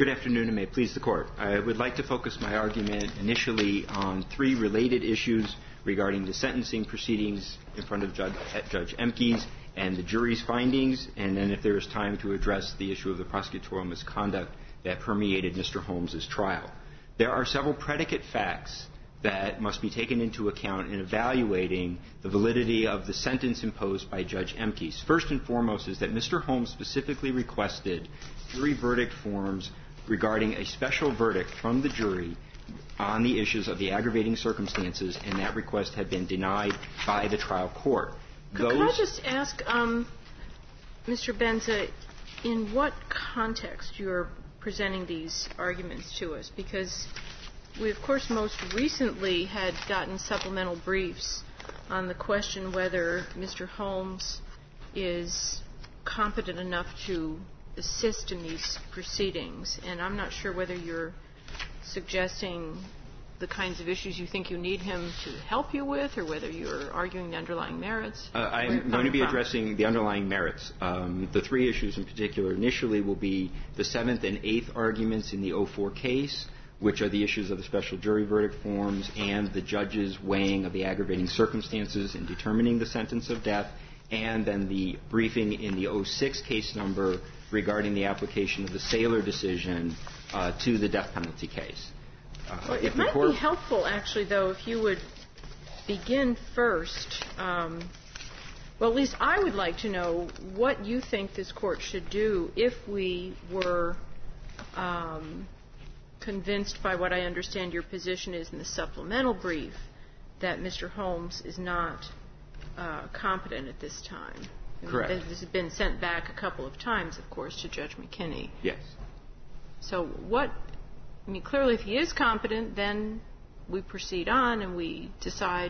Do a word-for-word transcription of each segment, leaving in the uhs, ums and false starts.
Good afternoon, and may it please the Court. I would like to focus my argument initially on three related issues regarding the sentencing proceedings in front of Judge, Judge Emkes and the jury's findings, and then if there is time to address the issue of the prosecutorial misconduct that permeated Mister Holmes' trial. There are several predicate facts that must be taken into account in evaluating the validity of the sentence imposed by Judge Emkes. First and foremost is that Mister Holmes specifically requested jury verdict forms regarding a special verdict from the jury on the issues of the aggravating circumstances, and that request had been denied by the trial court. Could, could I just ask, um, Mister Benza, in what context you're presenting these arguments to us? Because we, of course, most recently had gotten supplemental briefs on the question whether Mister Holmes is competent enough to assist in these proceedings. And I'm not sure whether you're suggesting the kinds of issues you think you need him to help you with, or whether you're arguing the underlying merits. Uh, I'm going to be from? addressing the underlying merits. Um, the three issues in particular initially will be the seventh and eighth arguments in the oh four case, which are the issues of the special jury verdict forms and the judge's weighing of the aggravating circumstances in determining the sentence of death, and then the briefing in the oh six case number regarding the application of the Saylor decision uh, to the death penalty case. Uh, well, it might be helpful, actually, though, if you would begin first. Um, well, at least I would like to know what you think this Court should do if we were um, convinced by what I understand your position is in the supplemental brief that Mister Holmes is not uh, competent at this time. Correct. This has been sent back a couple of times, of course, to Judge McKinney. Yes. So what, I mean, clearly if he is competent, then we proceed on and we decide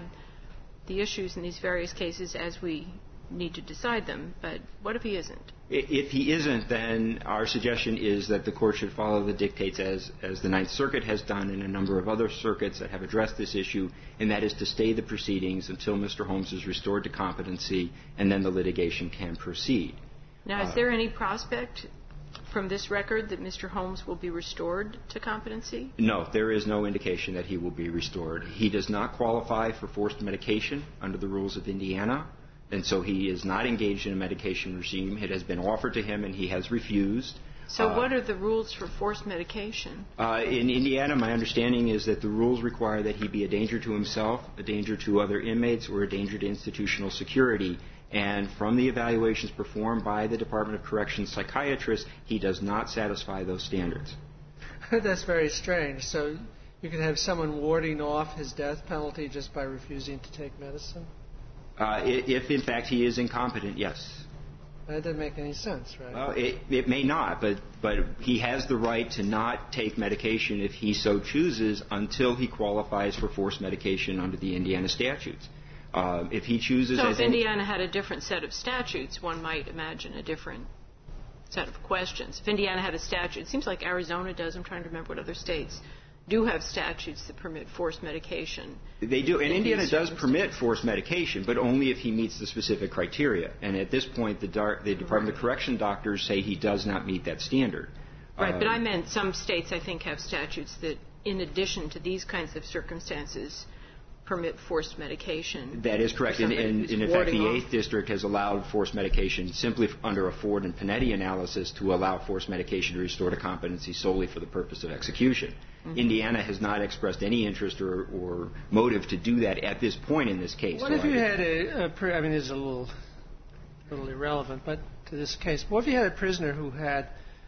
the issues in these various cases as we need to decide them. But what if he isn't? If he isn't, then our suggestion is that the Court should follow the dictates as, as the Ninth Circuit has done and a number of other circuits that have addressed this issue, and that is to stay the proceedings until Mister Holmes is restored to competency, and then the litigation can proceed. Now, is uh, there any prospect from this record that Mister Holmes will be restored to competency? No, there is no indication that he will be restored. He does not qualify for forced medication under the rules of Indiana. And so he is not engaged in a medication regime. It has been offered to him, and he has refused. So uh, what are the rules for forced medication? Uh, in Indiana, my understanding is that the rules require that he be a danger to himself, a danger to other inmates, or a danger to institutional security. And from the evaluations performed by the Department of Corrections psychiatrists, he does not satisfy those standards. That's very strange. So you can have someone warding off his death penalty just by refusing to take medicine? Uh, if, in fact, he is incompetent, yes. That doesn't make any sense, right? Well, it, it may not, but, but he has the right to not take medication if he so chooses until he qualifies for forced medication under the Indiana statutes. Uh, if he chooses... So as if Indiana had a different set of statutes, one might imagine a different set of questions. If Indiana had a statute, it seems like Arizona does, I'm trying to remember what other states do have statutes that permit forced medication. They do, and Indiana does permit forced medication, but only if he meets the specific criteria. And at this point, the, dar- the Department right. of Correction doctors say he does not meet that standard. Right, um, but I meant some states, I think, have statutes that, in addition to these kinds of circumstances, permit forced medication. That is correct. And, and, and in fact, the eighth District has allowed forced medication simply under a Ford and Panetti analysis to allow forced medication to restore to competency solely for the purpose of execution. Mm-hmm. Indiana has not expressed any interest or, or motive to do that at this point in this case. What so if I you had a, a pre- I mean, this is a little, little irrelevant, but to this case, what if you had a prisoner who had,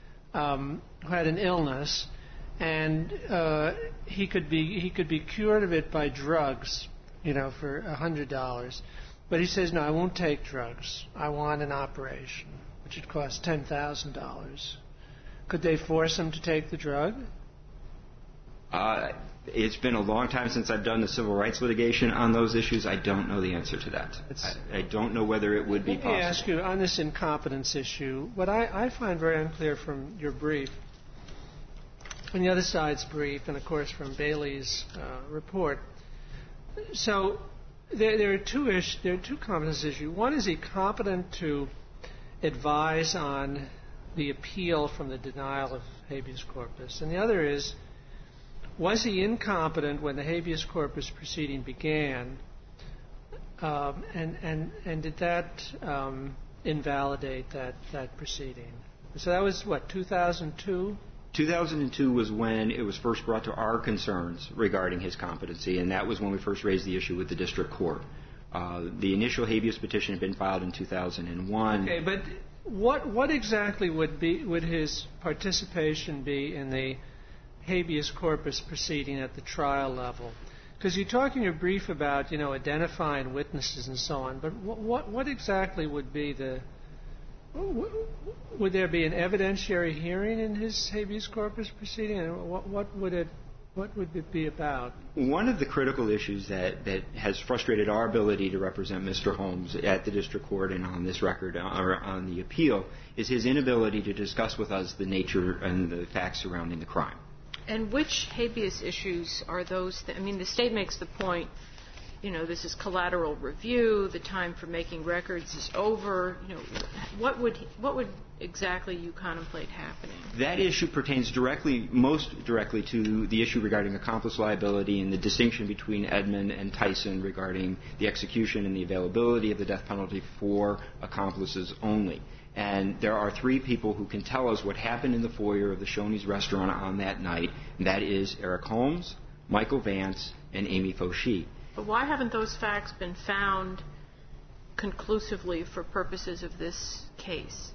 um, who had an illness, and uh, he could be he could be cured of it by drugs, you know, for a hundred dollars, but he says, no, I won't take drugs. I want an operation, which would cost ten thousand dollars. Could they force him to take the drug? Uh, it's been a long time since I've done the civil rights litigation on those issues. I don't know the answer to that. I, I don't know whether it would be possible. Let me ask you, on this incompetence issue, what I, I find very unclear from your brief, from the other side's brief, and of course from Bailey's uh, report. So there, there are two ish, there are two competence issues. One, is he competent to advise on the appeal from the denial of habeas corpus? And the other is, was he incompetent when the habeas corpus proceeding began? Um, and, and, and did that um, invalidate that, that proceeding? So that was, what, two thousand two? two thousand two was when it was first brought to our concerns regarding his competency, and that was when we first raised the issue with the district court. Uh, the initial habeas petition had been filed in two thousand one. Okay, but what what exactly would be would his participation be in the habeas corpus proceeding at the trial level? Because you talk in your brief about, you know, identifying witnesses and so on, but what what, what exactly would be the Would there be an evidentiary hearing in his habeas corpus proceeding? And what, what would it what would it be about? One of the critical issues that, that has frustrated our ability to represent Mister Holmes at the district court and on this record, or on the appeal, is his inability to discuss with us the nature and the facts surrounding the crime. And which habeas issues are those? Th- I mean, the state makes the point, you know, this is collateral review, the time for making records is over. You know, what would what would exactly you contemplate happening? That issue pertains directly, most directly, to the issue regarding accomplice liability and the distinction between Edmund and Tyson regarding the execution and the availability of the death penalty for accomplices only. And there are three people who can tell us what happened in the foyer of the Shoney's restaurant on that night, and that is Eric Holmes, Michael Vance, and Amy Fauci. But why haven't those facts been found conclusively for purposes of this case?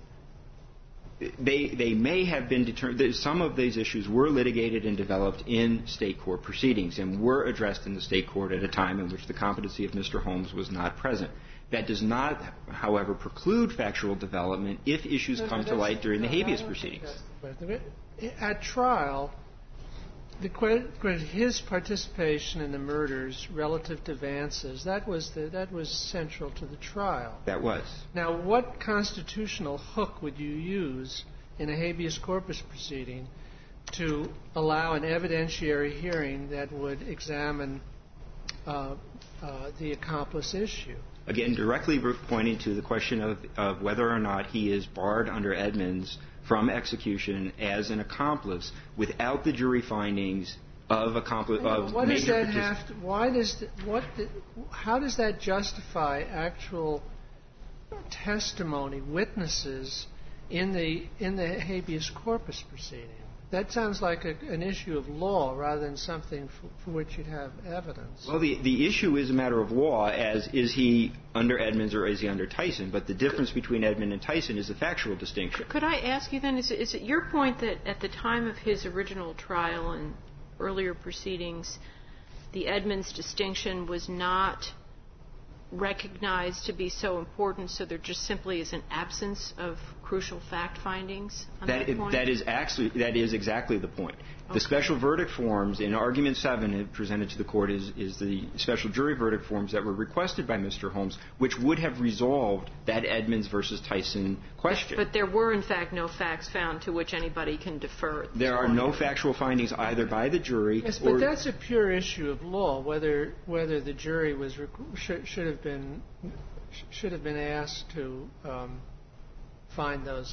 They they may have been determined. Some of these issues were litigated and developed in state court proceedings and were addressed in the state court at a time in which the competency of Mister Holmes was not present. That does not, however, preclude factual development if issues come to light during the habeas proceedings. At trial, the, his participation in the murders relative to Vance's, that was the, that was central to the trial. That was. Now, what constitutional hook would you use in a habeas corpus proceeding to allow an evidentiary hearing that would examine uh, uh, the accomplice issue? Again, directly pointing to the question of, of whether or not he is barred under Edmunds from execution as an accomplice without the jury findings of accomplice of what does major that have to, why does the, what the, how does that justify actual testimony, witnesses in the in the habeas corpus proceeding? That sounds like a, an issue of law rather than something for, for which you'd have evidence. Well, the, the issue is a matter of law, as is he under Edmunds or is he under Tyson? But the difference between Edmund and Tyson is the factual distinction. Could I ask you then, is it, is it your point that at the time of his original trial and earlier proceedings, the Edmunds distinction was not recognized to be so important, so there just simply is an absence of crucial fact findings on that, that point? That is actually that is exactly the point. Okay. The special verdict forms in Argument seven presented to the court is, is the special jury verdict forms that were requested by Mister Holmes, which would have resolved that Edmunds versus Tyson question. But there were, in fact, no facts found to which anybody can defer. There are no factual findings either by the jury. Yes, or but that's a pure issue of law. Whether whether the jury was should, should have been should have been asked to um, find those,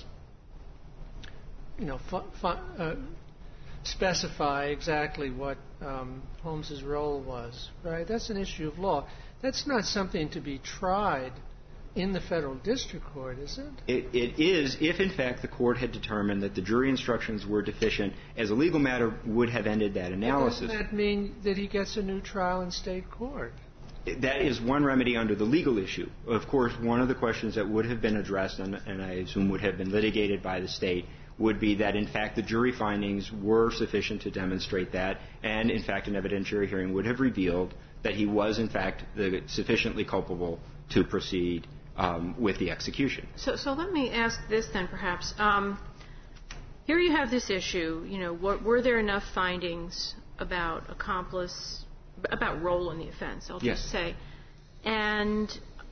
you know, fu- fu- uh, specify exactly what um, Holmes's role was. Right? That's an issue of law. That's not something to be tried in the federal district court, is it? It, it is if, in fact, the court had determined that the jury instructions were deficient. As a legal matter, would have ended that analysis. Doesn't that mean that he gets a new trial in state court? That is one remedy under the legal issue. Of course, one of the questions that would have been addressed, and, and I assume would have been litigated by the state, would be that, in fact, the jury findings were sufficient to demonstrate that, and, in fact, an evidentiary hearing would have revealed that he was, in fact, the, sufficiently culpable to proceed um, with the execution. So, so let me ask this then, perhaps. Um, here you have this issue. You know, what, were there enough findings about accomplice, about role in the offense? I'll yes. just say, and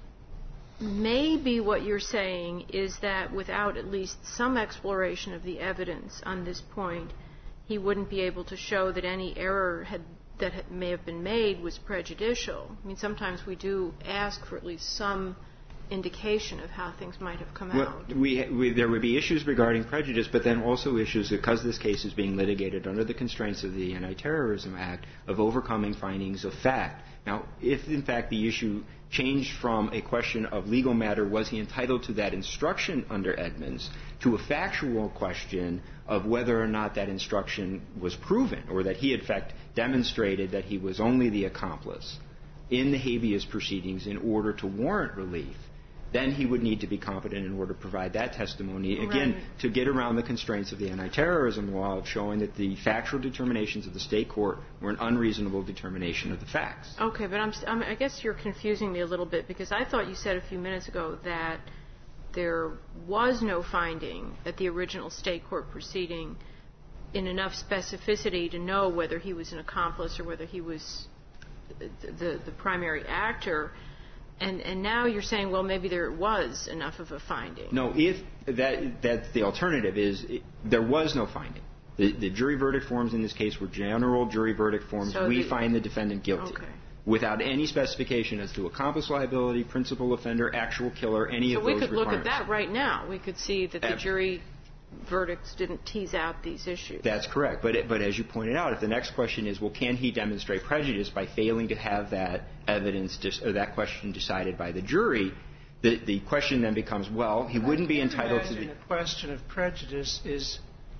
maybe what you're saying is that without at least some exploration of the evidence on this point, he wouldn't be able to show that any error had, that had, may have been made was prejudicial. I mean, sometimes we do ask for at least some indication of how things might have come well, out. We, we, there would be issues regarding prejudice, but then also issues, because this case is being litigated under the constraints of the Anti-Terrorism Act, of overcoming findings of fact. Now, if in fact the issue changed from a question of legal matter, was he entitled to that instruction under Edmonds, to a factual question of whether or not that instruction was proven, or that he in fact demonstrated that he was only the accomplice in the habeas proceedings in order to warrant relief, then he would need to be competent in order to provide that testimony, again, right. to get around the constraints of the anti-terrorism law of showing that the factual determinations of the state court were an unreasonable determination of the facts. Okay, but I'm, I'm, I guess you're confusing me a little bit, because I thought you said a few minutes ago that there was no finding at the original state court proceeding in enough specificity to know whether he was an accomplice or whether he was the, the, the primary actor. And, and now you're saying, well, maybe there was enough of a finding. No, if that, that's the alternative is it, there was no finding. The, the jury verdict forms in this case were general jury verdict forms. So we the, find the defendant guilty. Okay. Without any specification as to accomplice liability, principal offender, actual killer, any so of those we could requirements. look at that right now. We could see that the Ab- jury verdicts didn't tease out these issues. That's correct. But, it, but as you pointed out, if the next question is, well, can he demonstrate prejudice by failing to have that evidence dis- or that question decided by the jury, the, the question then becomes, well, he wouldn't be entitled to the... The question of prejudice is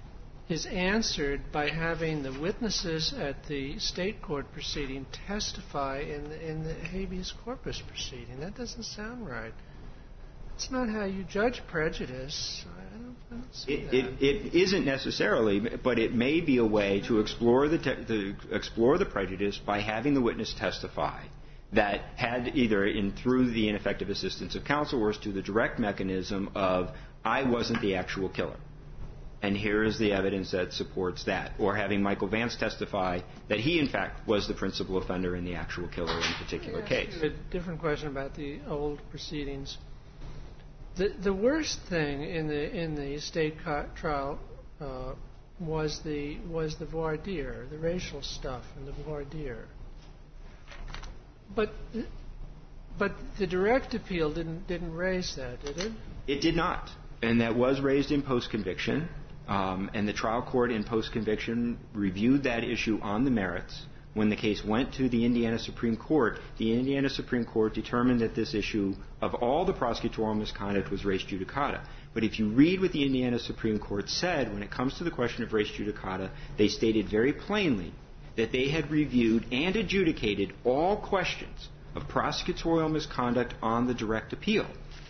is answered by having the witnesses at the state court proceeding testify in the, in the habeas corpus proceeding. That doesn't sound right. It's not how you judge prejudice. I don't, I don't see It, that. it, it isn't necessarily, but it may be a way to explore the, te- to explore the prejudice by having the witness testify that had either in through the ineffective assistance of counsel or through the direct mechanism of, I wasn't the actual killer. And here is the evidence that supports that. Or having Michael Vance testify that he, in fact, was the principal offender and the actual killer in a particular Yeah, case. A different question about the old proceedings. The the worst thing in the in the state co- trial uh, was the was the voir dire, the racial stuff in the voir dire. But but the direct appeal didn't didn't raise that, did it? It did not, and that was raised in post-conviction. Um, and the trial court in post-conviction reviewed that issue on the merits. When the case went to the Indiana Supreme Court, the Indiana Supreme Court determined that this issue of all the prosecutorial misconduct was res judicata. But if you read what the Indiana Supreme Court said when it comes to the question of res judicata, they stated very plainly that they had reviewed and adjudicated all questions of prosecutorial misconduct on the direct appeal.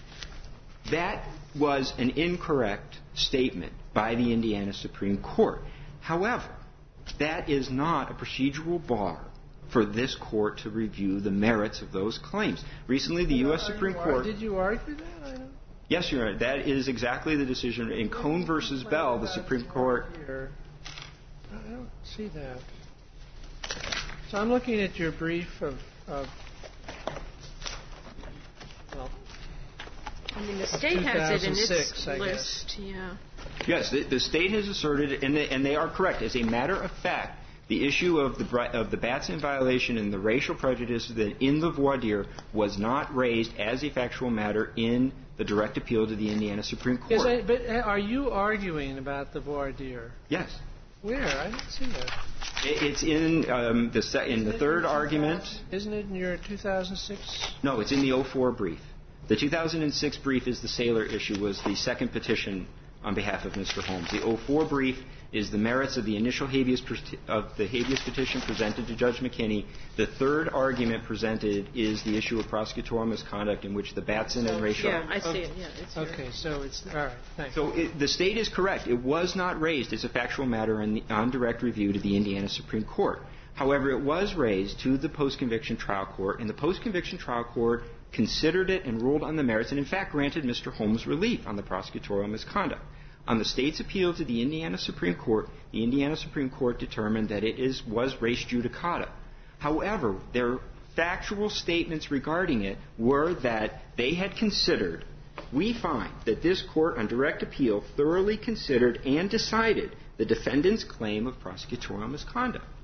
That was an incorrect statement by the Indiana Supreme Court. However, that is not a procedural bar for this court to review the merits of those claims. Recently, the U S Supreme Court... Did you argue that? I don't... Yes, Your Honor. That is exactly the decision. In Cohn versus Bell, the Supreme Court... I don't see that. So I'm looking at your brief of... of well, I mean, the state has it in its I list. Guess. Yeah. Yes, the, the state has asserted, and they, and they are correct. As a matter of fact, the issue of the of the Batson violation and the racial prejudice that in the voir dire was not raised as a factual matter in the direct appeal to the Indiana Supreme Court. Yes, I, but are you arguing about the voir dire? Yes. Where? I don't see that. It, it's in um, the se- in the third argument. Isn't it in your two thousand six? No, it's in the oh four brief. The two thousand six brief is the Saylor issue, was the second petition on behalf of Mister Holmes. The oh four brief is the merits of the initial habeas of the habeas petition presented to Judge McKinney. The third argument presented is the issue of prosecutorial misconduct in which the Batson and racial... Yeah, I see okay. it. Yeah, it's Okay, here. so it's... All right, thanks. So it, the state is correct. It was not raised as a factual matter in the, on direct review to the Indiana Supreme Court. However, it was raised to the post-conviction trial court, and the post-conviction trial court considered it and ruled on the merits and, in fact, granted Mister Holmes relief on the prosecutorial misconduct. On the state's appeal to the Indiana Supreme Court, the Indiana Supreme Court determined that it is was res judicata. However, their factual statements regarding it were that they had considered, we find that this court on direct appeal thoroughly considered and decided the defendant's claim of prosecutorial misconduct.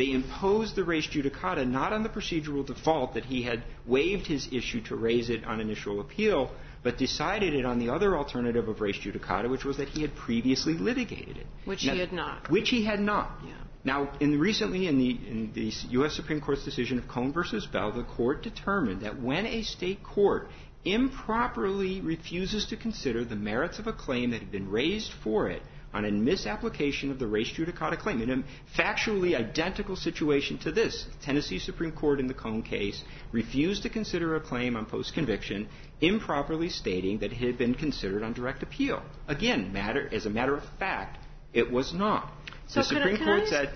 They imposed the res judicata not on the procedural default that he had waived his issue to raise it on initial appeal, but decided it on the other alternative of res judicata, which was that he had previously litigated it. Which now, he had not. Which he had not. Yeah. Now, in recently in the, in the U S Supreme Court's decision of Cohn versus Bell, the court determined that when a state court improperly refuses to consider the merits of a claim that had been raised for it on a misapplication of the res judicata claim, in a factually identical situation to this, Tennessee Supreme Court in the Cohn case refused to consider a claim on post-conviction, improperly stating that it had been considered on direct appeal. Again, matter as a matter of fact, it was not. So the Supreme can I, can Court I, said.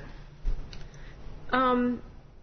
Um,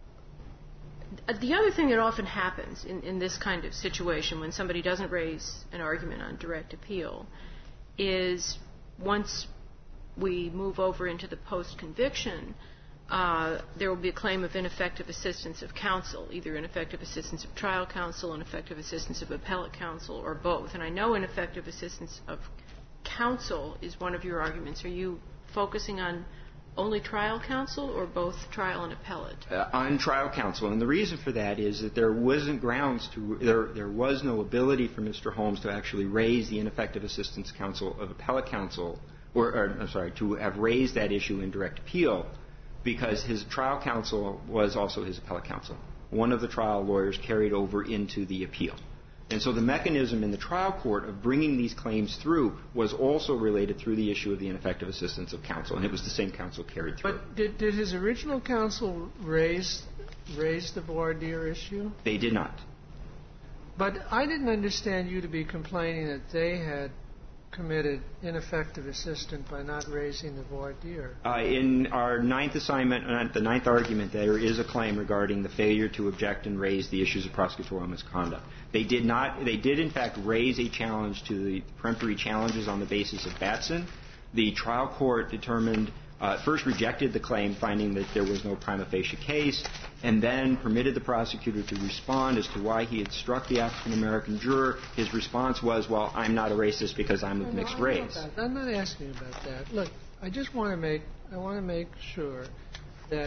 the other thing that often happens in, in this kind of situation when somebody doesn't raise an argument on direct appeal is once we move over into the post-conviction, uh, there will be a claim of ineffective assistance of counsel, either ineffective assistance of trial counsel, ineffective assistance of appellate counsel, or both. And I know ineffective assistance of counsel is one of your arguments. Are you focusing on only trial counsel or both trial and appellate? Uh, on trial counsel. And the reason for that is that there wasn't grounds to, there, there was no ability for Mister Holmes to actually raise the ineffective assistance counsel of appellate counsel, or, or I'm sorry, to have raised that issue in direct appeal because his trial counsel was also his appellate counsel. One of the trial lawyers carried over into the appeal. And so the mechanism in the trial court of bringing these claims through was also related through the issue of the ineffective assistance of counsel, and it was the same counsel carried through. But did, did his original counsel raise raise the voir dire issue? They did not. But I didn't understand you to be complaining that they had committed ineffective assistance by not raising the voir dire. Uh, in our ninth assignment, uh, the ninth argument, there is a claim regarding the failure to object and raise the issues of prosecutorial misconduct. They did not. They did, in fact, raise a challenge to the peremptory challenges on the basis of Batson. The trial court determined, uh, first rejected the claim, finding that there was no prima facie case, and then permitted the prosecutor to respond as to why he had struck the African-American juror. His response was, well, I'm not a racist because I'm of mixed no, race. I'm not asking about that. Look, I just want to make, I want to make sure that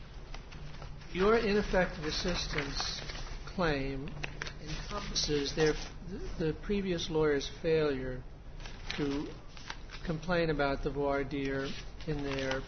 your ineffective assistance claim encompasses their, the previous lawyer's failure to complain about the voir dire in their...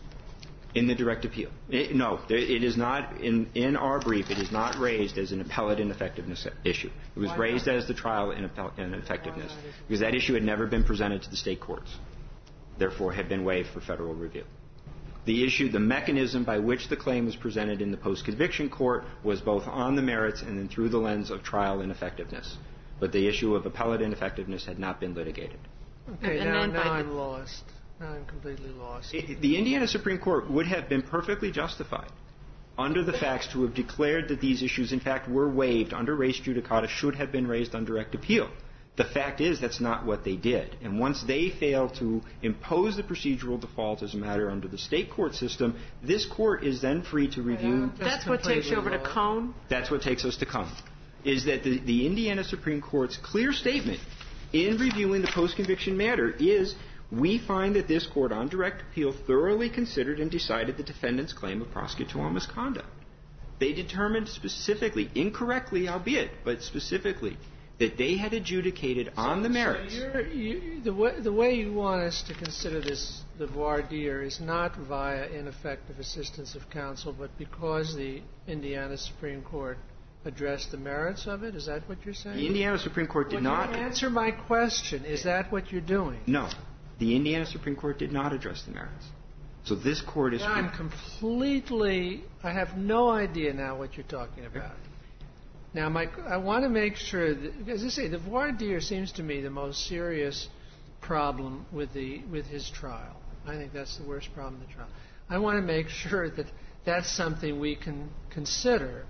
In the direct appeal. It, no, it is not, in, in our brief, it is not raised as an appellate ineffectiveness issue. It was raised as the trial ineffectiveness, because that issue had never been presented to the state courts, therefore had been waived for federal review. The issue, the mechanism by which the claim was presented in the post-conviction court was both on the merits and then through the lens of trial ineffectiveness. But the issue of appellate ineffectiveness had not been litigated. Okay, and now, then now I'm lost. Now I'm completely lost. It, the Indiana Supreme Court would have been perfectly justified under the facts to have declared that these issues, in fact, were waived under res judicata, should have been raised on direct appeal. The fact is that's not what they did. And once they failed to impose the procedural default as a matter under the state court system, this court is then free to review. That's what takes you over to Cohn? That's what takes us to Cohn. Is that the, the Indiana Supreme Court's clear statement in reviewing the post-conviction matter is we find that this court on direct appeal thoroughly considered and decided the defendant's claim of prosecutorial misconduct. They determined specifically, incorrectly albeit, but specifically, that they had adjudicated on so, the merits. So you're, you, the, way, the way you want us to consider this, the voir dire, is not via ineffective assistance of counsel, but because the Indiana Supreme Court addressed the merits of it? Is that what you're saying? The Indiana Supreme Court did Would not. you answer my question. Is that what you're doing? No. The Indiana Supreme Court did not address the merits. So this court is... Now I'm completely... I have no idea now what you're talking about. Now, my, I want to make sure that, as I say, the voir dire seems to me the most serious problem with the with his trial. I think that's the worst problem in the trial. I want to make sure that that's something we can consider,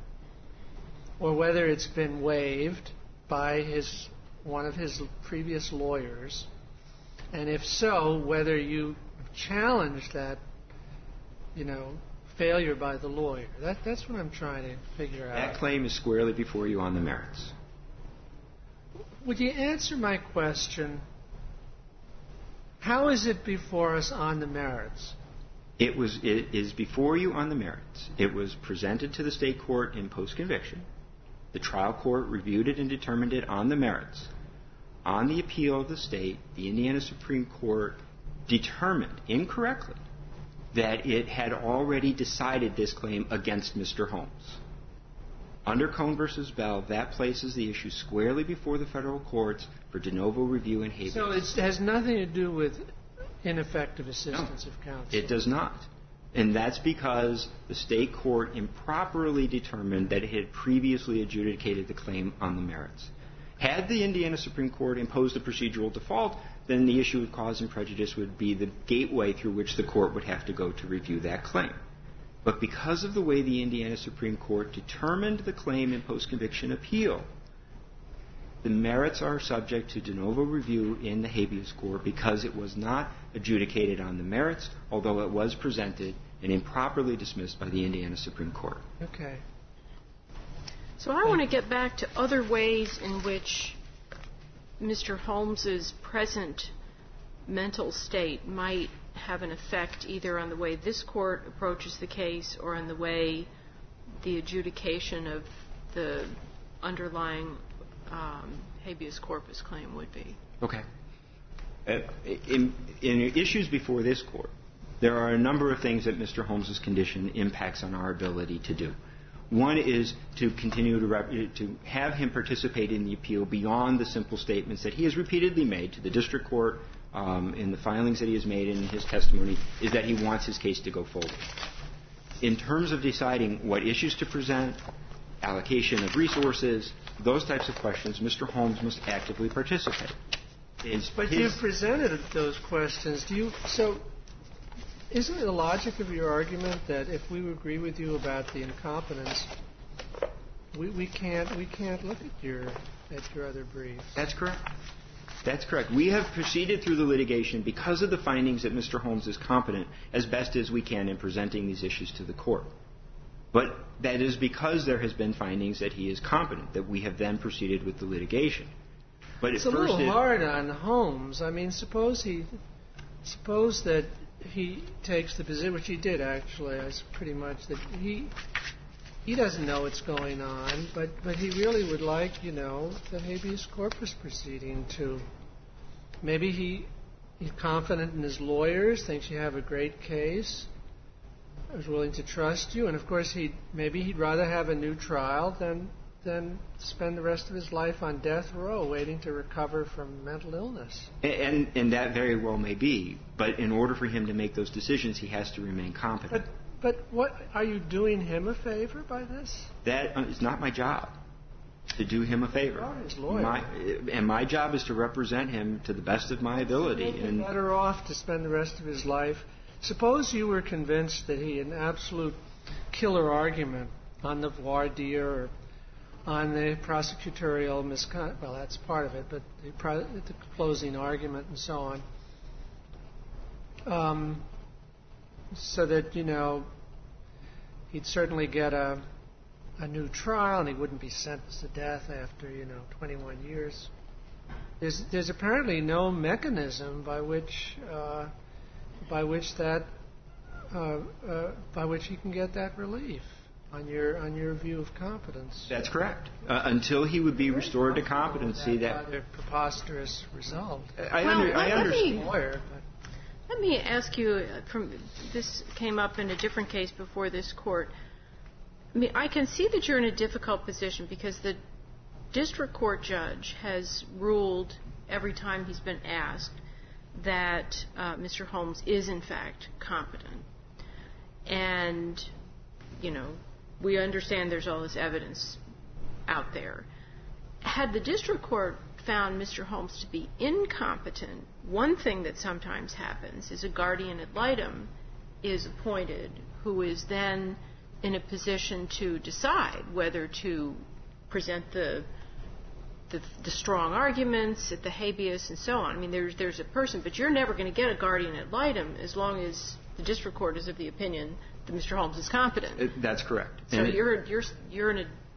or whether it's been waived by his one of his previous lawyers, and if so, whether you challenge that, you know, failure by the lawyer. That, that's what I'm trying to figure out. That claim is squarely before you on the merits. Would you answer my question? How is it before us on the merits? It was it is before you on the merits. It was presented to the state court in post-conviction. The trial court reviewed it and determined it on the merits. On the appeal of the state, the Indiana Supreme Court determined incorrectly that it had already decided this claim against Mister Holmes. Under Cone v. Bell, that places the issue squarely before the federal courts for de novo review and habeas. So it has nothing to do with ineffective assistance no, of counsel? It does not. And that's because the state court improperly determined that it had previously adjudicated the claim on the merits. Had the Indiana Supreme Court imposed a procedural default, then the issue of cause and prejudice would be the gateway through which the court would have to go to review that claim. But because of the way the Indiana Supreme Court determined the claim in post-conviction appeal, the merits are subject to de novo review in the habeas court because it was not adjudicated on the merits, although it was presented and improperly dismissed by the Indiana Supreme Court. Okay. So I want to get back to other ways in which Mister Holmes's present mental state might have an effect either on the way this court approaches the case or on the way the adjudication of the underlying um, habeas corpus claim would be. Okay. Uh, in, in issues before this court, there are a number of things that Mister Holmes's condition impacts on our ability to do. One is to continue to, rep- to have him participate in the appeal beyond the simple statements that he has repeatedly made to the district court um, in the filings that he has made in his testimony, is that he wants his case to go forward. In terms of deciding what issues to present, allocation of resources, those types of questions, Mister Holmes must actively participate. His, but his you've presented those questions. Do you so? Isn't it the logic of your argument that if we agree with you about the incompetence, we, we can't we can't look at your at your other briefs? That's correct. That's correct. We have proceeded through the litigation because of the findings that Mister Holmes is competent as best as we can in presenting these issues to the court. But that is because there has been findings that he is competent that we have then proceeded with the litigation. But it's at a first little it, hard on Holmes. I mean, suppose he suppose that he takes the position, which he did actually, as pretty much that he he doesn't know what's going on, but but he really would like, you know, the habeas corpus proceeding to. Maybe he he's confident in his lawyers, thinks you have a great case, is willing to trust you, and of course he maybe he'd rather have a new trial than than spend the rest of his life on death row waiting to recover from mental illness. And, and, and that very well may be, but in order for him to make those decisions, he has to remain competent. But, but what are you doing him a favor by this? That is not my job, to do him a favor. You are his lawyer. My, and my job is to represent him to the best of my ability. He'd be and better off to spend the rest of his life. Suppose you were convinced that he had an absolute killer argument on the voir dire or on the prosecutorial misconduct. Well, that's part of it, but the, pro- the closing argument and so on. Um, so that, you know, he'd certainly get a, a new trial and he wouldn't be sentenced to death after, you know, twenty-one years. There's, there's apparently no mechanism by which, uh, by which that, uh, uh, by which he can get that relief. On your on your view of competence. That's correct. Uh, until he would be restored to competency, that rather preposterous result. I, well, under, let, I let understand. Me, lawyer, let me ask you. uh, From this came up in a different case before this court. I mean, I can see that you're in a difficult position because the district court judge has ruled every time he's been asked that uh, Mister Holmes is in fact competent, and you know. We understand there's all this evidence out there. Had the district court found Mister Holmes to be incompetent, one thing that sometimes happens is a guardian ad litem is appointed who is then in a position to decide whether to present the the, the strong arguments at the habeas and so on. I mean, there's there's a person, but you're never going to get a guardian ad litem as long as the district court is of the opinion that Mister Holmes is competent. That's correct. So and you're you're you're in a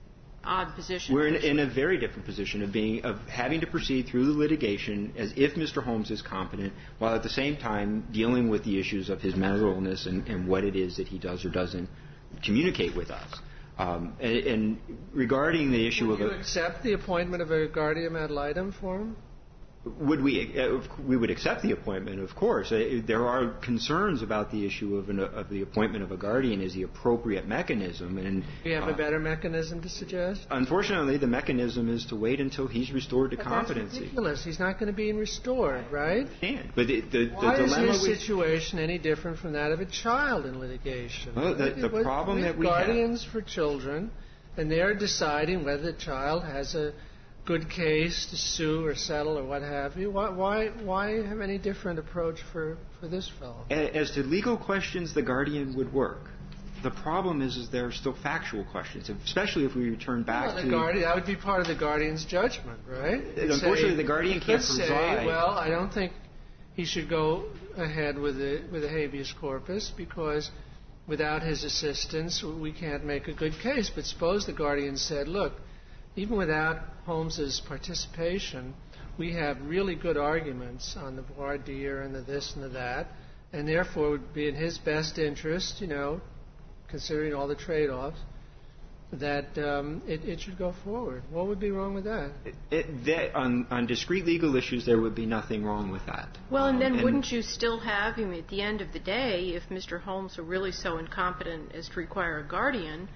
odd position. We're in, in a very different position of being of having to proceed through the litigation as if Mister Holmes is competent, while at the same time dealing with the issues of his mental illness and, and what it is that he does or doesn't communicate with us. Um, and, and regarding the issue Would of you a, accept the appointment of a guardian ad litem for him? Would we? Uh, we would accept the appointment, of course. Uh, there are concerns about the issue of, an, of the appointment of a guardian as the appropriate mechanism. And do you have uh, a better mechanism to suggest? Unfortunately, the mechanism is to wait until he's restored to but competency. That's ridiculous. He's not going to be restored, right? And, but the, the, Why the dilemma is his we, situation any different from that of a child in litigation? Well, the, the What- problem we that have we guardians have. for children, and they're deciding whether the child has a good case to sue or settle or what have you. Why, why, why have any different approach for, for this fellow? As to legal questions, the guardian would work. The problem is, is there are still factual questions, especially if we return back well, the to. Guardian, that would be part of the guardian's judgment, right? Unfortunately, say, the guardian can't could preside. Say, well, I don't think he should go ahead with a with a habeas corpus because without his assistance, we can't make a good case. But suppose the guardian said, look, even without Holmes's participation, we have really good arguments on the voir dire and the this and the that, and therefore it would be in his best interest, you know, considering all the trade-offs, that um, it, it should go forward. What would be wrong with that? It, it, that on, on discrete legal issues, there would be nothing wrong with that. Well, and then Um, and wouldn't you still have, I mean, at the end of the day, if Mister Holmes were really so incompetent as to require a guardian,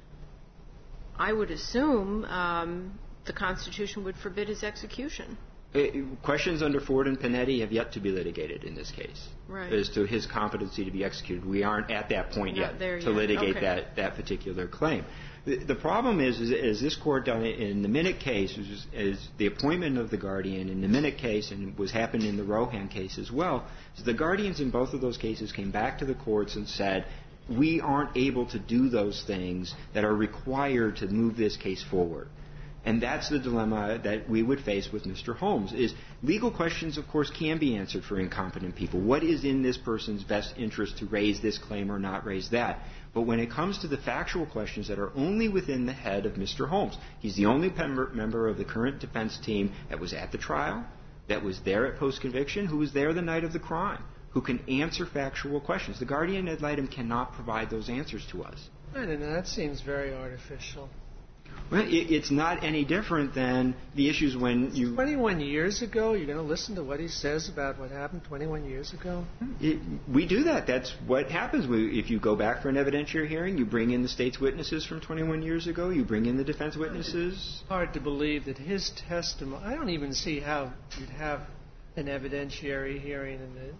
I would assume um, the Constitution would forbid his execution. It, questions under Ford and Panetti have yet to be litigated in this case, right, as to his competency to be executed. We aren't at that point Not yet there to yet. litigate Okay. that, that particular claim. The, the problem is, is, is this court done it in the Minnick case, is, is the appointment of the guardian in the Minnick case, and was happened in the Rohan case as well. So the guardians in both of those cases came back to the courts and said, we aren't able to do those things that are required to move this case forward. And that's the dilemma that we would face with Mister Holmes, is legal questions, of course, can be answered for incompetent people. What is in this person's best interest to raise this claim or not raise that? But when it comes to the factual questions that are only within the head of Mister Holmes, he's the only member, member of the current defense team that was at the trial, that was there at post-conviction, who was there the night of the crime, who can answer factual questions. The guardian ad litem cannot provide those answers to us. I don't know. That seems very artificial. Well, it, it's not any different than the issues when you... twenty-one years ago, you're going to listen to what he says about what happened twenty-one years ago? It, we do that. That's what happens. We, if you go back for an evidentiary hearing, you bring in the state's witnesses from twenty-one years ago, you bring in the defense witnesses. It's hard to believe that his testimony... I don't even see how you'd have an evidentiary hearing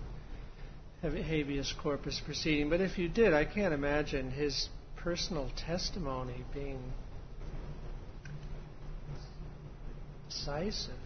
in the habeas corpus proceeding, but if you did, I can't imagine his personal testimony being decisive.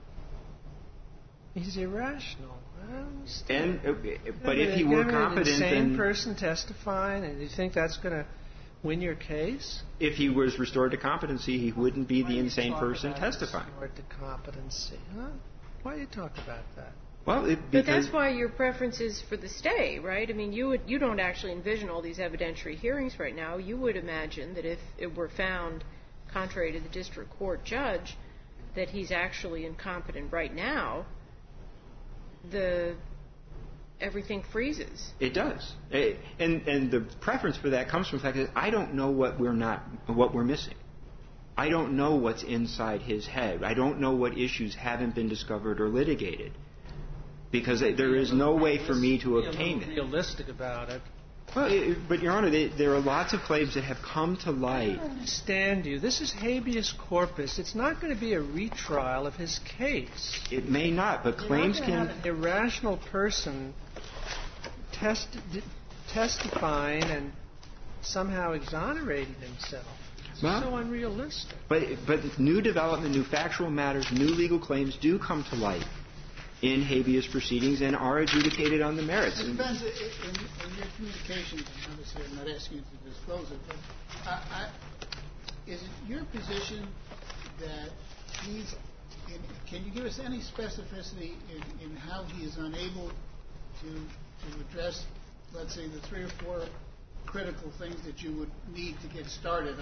He's irrational. I don't understand. And, uh, but if he were competent, an insane then person testifying, and you think that's going to win your case? if he was restored to competency, he wouldn't be Why the do you insane talk person about testifying. restored to competency, huh? Why do you talk about that? Well, it, But because that's why your preference is for the stay, right? I mean, you would you don't actually envision all these evidentiary hearings right now. You would imagine that if it were found, contrary to the district court judge, that he's actually incompetent right now, the everything freezes. it does. Eh, and and the preference for that comes from the fact that I don't know what we're not what we're missing. I don't know what's inside his head. I don't know what issues haven't been discovered or litigated. Because there is no way for me to obtain Be a it. little realistic about it. Well, it, but Your Honor, they, there are lots of claims that have come to I light. don't understand you. This is habeas corpus. It's not going to be a retrial of his case. It may not, but claims You're not can. gonna have an irrational person test, d- testifying and somehow exonerating himself. It's Well, so unrealistic. But but new development, new factual matters, new legal claims do come to light in habeas proceedings and are adjudicated on the merits. Mister Benz, in, in your communications, and obviously I'm not asking you to disclose it, but I, I, is it your position that he's, in, can you give us any specificity in, in how he is unable to, to address, let's say, the three or four critical things that you would need to get started on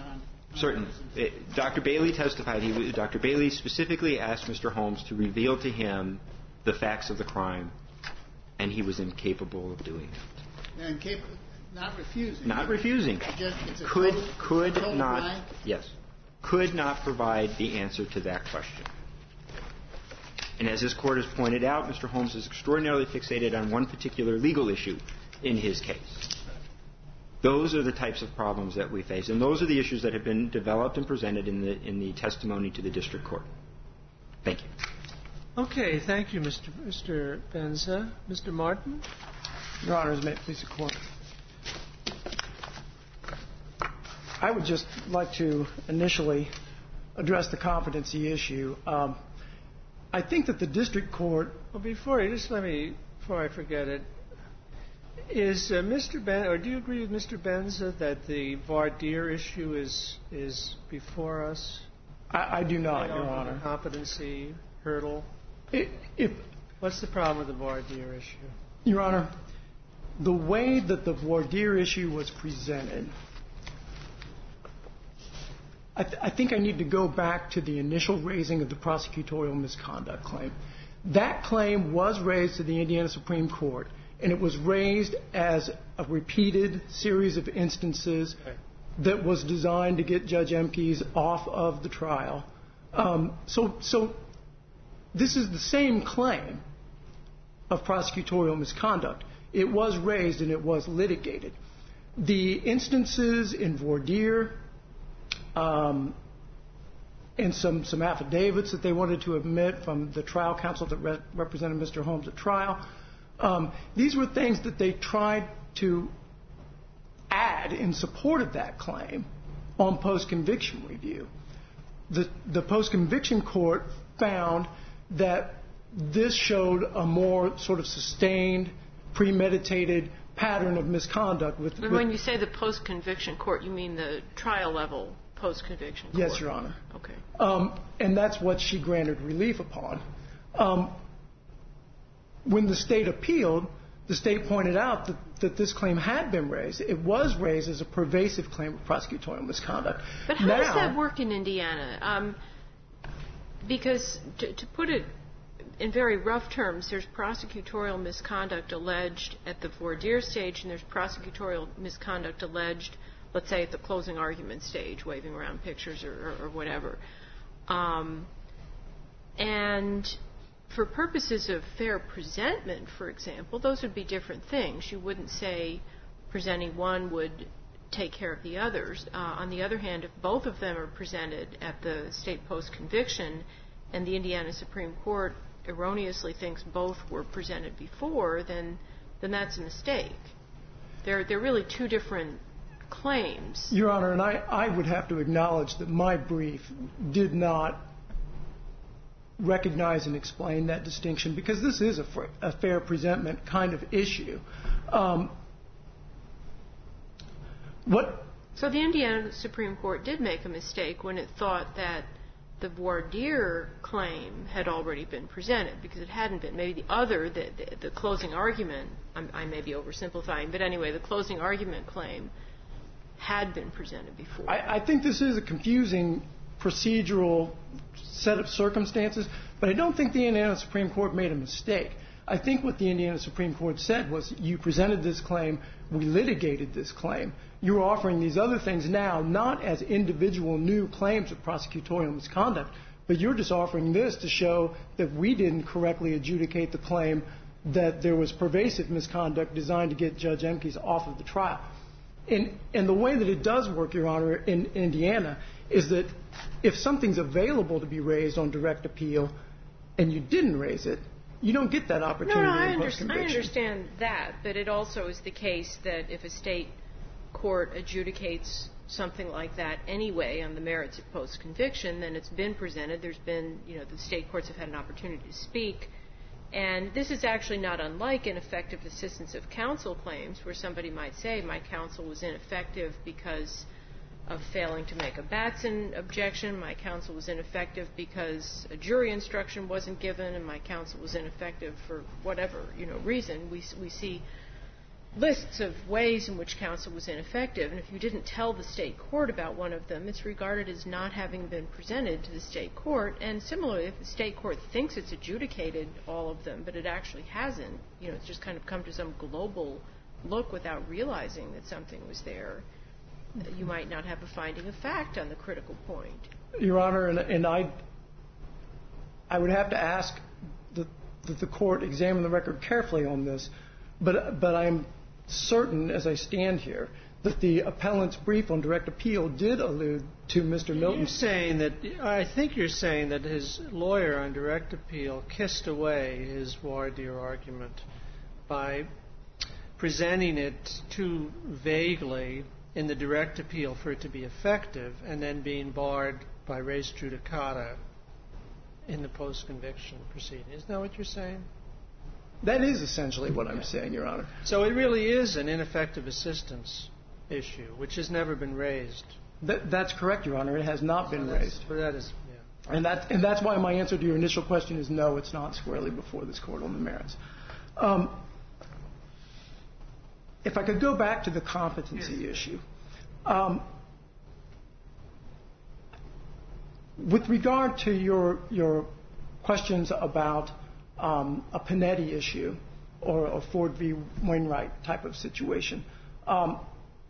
Certainly. Doctor Bailey testified. He, Doctor Bailey specifically asked Mister Holmes to reveal to him the facts of the crime, and he was incapable of doing it. And incapable, not refusing. Not refusing. Just, it's a could total, could total not. blank. Yes. Could not provide the answer to that question. And as this Court has pointed out, Mister Holmes is extraordinarily fixated on one particular legal issue in his case. Those are the types of problems that we face, and those are the issues that have been developed and presented in the in the testimony to the district court. Thank you. Okay, thank you, Mister Mister Benza. Mister Martin? Your Honors, may it please the Court. I would just like to initially address the competency issue. Um, I think that the district court... Well, before you, just let me, before I forget it, is uh, Mister Ben, or do you agree with Mister Benza that the voir dire issue is is before us? I, I do not, Your Honor. The competency hurdle? It, if, What's the problem with the voir dire issue? Your Honor, the way that the voir dire issue was presented, I, th- I think I need to go back to the initial raising of the prosecutorial misconduct claim. That claim was raised to the Indiana Supreme Court, and it was raised as a repeated series of instances okay. that was designed to get Judge Emkes off of the trial. Um, so, so this is the same claim of prosecutorial misconduct. It was raised and it was litigated. The instances in voir dire um, and some, some affidavits that they wanted to admit from the trial counsel that re- represented Mister Holmes at trial, um, these were things that they tried to add in support of that claim on post-conviction review. The, the post-conviction court found that this showed a more sort of sustained, premeditated pattern of misconduct. With, but with when you say the post-conviction court, you mean the trial level post-conviction court? Yes, Your Honor. Okay. Um, and that's what she granted relief upon. Um, when the state appealed, the state pointed out that, that this claim had been raised. It was raised as a pervasive claim of prosecutorial misconduct. But how now, does that work in Indiana? Um, because to, to put it in very rough terms, there's prosecutorial misconduct alleged at the voir dire stage, and there's prosecutorial misconduct alleged, let's say, at the closing argument stage, waving around pictures or, or, or whatever. Um, and for purposes of fair presentment, for example, those would be different things. You wouldn't say presenting one would take care of the others. Uh, on the other hand, if both of them are presented at the state post-conviction and the Indiana Supreme Court erroneously thinks both were presented before, then then that's a mistake. They're, they're really two different claims. Your Honor, and I, I would have to acknowledge that my brief did not recognize and explain that distinction, because this is a, fr- a fair presentment kind of issue. Um, what? So the Indiana Supreme Court did make a mistake when it thought that the voir dire claim had already been presented, because it hadn't been. Maybe the other, the, the, the closing argument, I'm, I may be oversimplifying, but anyway, the closing argument claim had been presented before. I, I think this is a confusing procedural set of circumstances, but I don't think the Indiana Supreme Court made a mistake. I think what the Indiana Supreme Court said was, you presented this claim, we litigated this claim. You're offering these other things now, not as individual new claims of prosecutorial misconduct, but you're just offering this to show that we didn't correctly adjudicate the claim that there was pervasive misconduct designed to get Judge Emkes off of the trial. And, and the way that it does work, Your Honor, in Indiana, is that if something's available to be raised on direct appeal and you didn't raise it, you don't get that opportunity. No, no, I, in under- post-conviction. I understand that, but it also is the case that if a state court adjudicates something like that anyway on the merits of post-conviction, then it's been presented. There's been, you know, the state courts have had an opportunity to speak. And this is actually not unlike ineffective assistance of counsel claims, where somebody might say, my counsel was ineffective because of failing to make a Batson objection, my counsel was ineffective because a jury instruction wasn't given, and my counsel was ineffective for whatever, you know, reason. We, we see lists of ways in which counsel was ineffective, and if you didn't tell the state court about one of them, it's regarded as not having been presented to the state court. And similarly, if the state court thinks it's adjudicated all of them, but it actually hasn't, you know, it's just kind of come to some global look without realizing that something was there, you might not have a finding of fact on the critical point. Your Honor, and, and I, I would have to ask that the, the court examine the record carefully on this, but but I'm certain, as I stand here, that the appellant's brief on direct appeal did allude to Mister Milton. You're saying that, I think you're saying that his lawyer on direct appeal kissed away his voir dire argument by presenting it too vaguely in the direct appeal for it to be effective, and then being barred by res judicata in the post-conviction proceeding. Isn't that what you're saying? That is essentially what I'm saying, Your Honor. So it really is an ineffective assistance issue, which has never been raised. That, that's correct, Your Honor. It has not been so raised. But that is, yeah. And, that, and that's why my answer to your initial question is no, it's not squarely before this court on the merits. Um, if I could go back to the competency yes. issue. Um, with regard to your, your questions about Um, a Panetti issue or a Ford v. Wainwright type of situation. Um,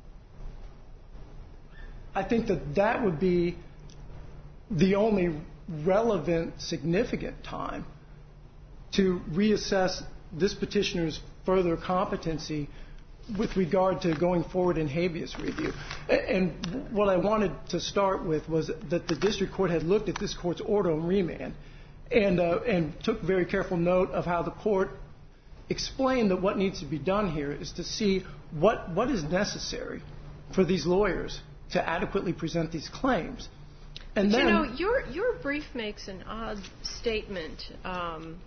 I think that that would be the only relevant, significant time to reassess this petitioner's further competency with regard to going forward in habeas review. And what I wanted to start with was that the district court had looked at this court's order on remand and, uh, and took very careful note of how the court explained that what needs to be done here is to see what, what is necessary for these lawyers to adequately present these claims. And but then, you know, your, your brief makes an odd statement um,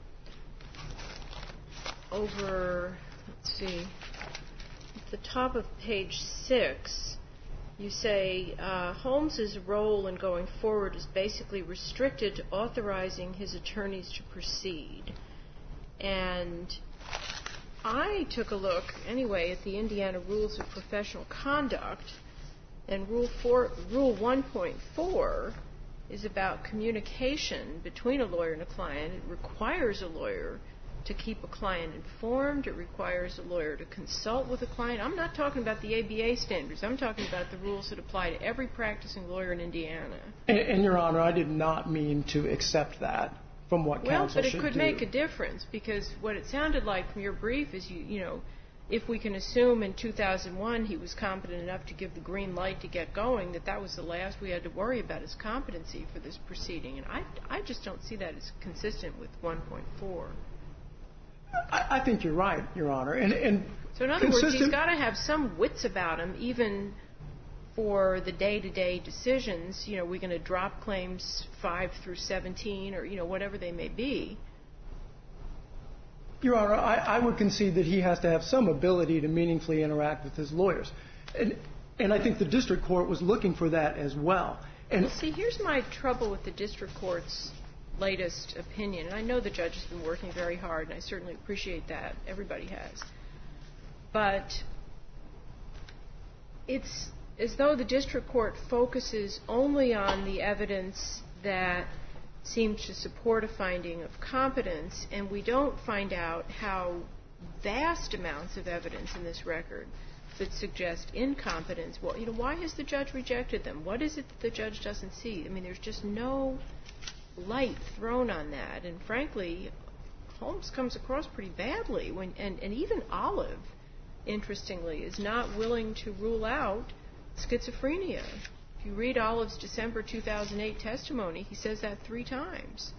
over, let's see, at the top of page six. You say uh, Holmes's role in going forward is basically restricted to authorizing his attorneys to proceed. And I took a look, anyway, at the Indiana Rules of Professional Conduct, and Rule four, Rule one point four is about communication between a lawyer and a client. It requires a lawyer to keep a client informed. It requires a lawyer to consult with a client. I'm not talking about the A B A standards. I'm talking about the rules that apply to every practicing lawyer in Indiana. And, and Your Honor, I did not mean to accept that from what well, counsel should do. Well, but it could make a difference, because what it sounded like from your brief is, you, you know, if we can assume in two thousand one he was competent enough to give the green light to get going, that that was the last we had to worry about his competency for this proceeding. And I, I just don't see that as consistent with one point four. I, I think you're right, Your Honor. And, and so in other words, he's got to have some wits about him, even for the day-to-day decisions. You know, we're going to drop claims five through seventeen, or, you know, whatever they may be. Your Honor, I, I would concede that he has to have some ability to meaningfully interact with his lawyers. And, and I think the district court was looking for that as well. And well, see, here's my trouble with the district court's latest opinion. And I know the judge has been working very hard, and I certainly appreciate that. Everybody has. But it's as though the district court focuses only on the evidence that seems to support a finding of competence, and we don't find out how vast amounts of evidence in this record that suggest incompetence. Well, you know, why has the judge rejected them? What is it that the judge doesn't see? I mean, there's just no light thrown on that. And frankly, Holmes comes across pretty badly. When, and, and even Olive, interestingly, is not willing to rule out schizophrenia. If you read Olive's December two thousand eight testimony, he says that three times.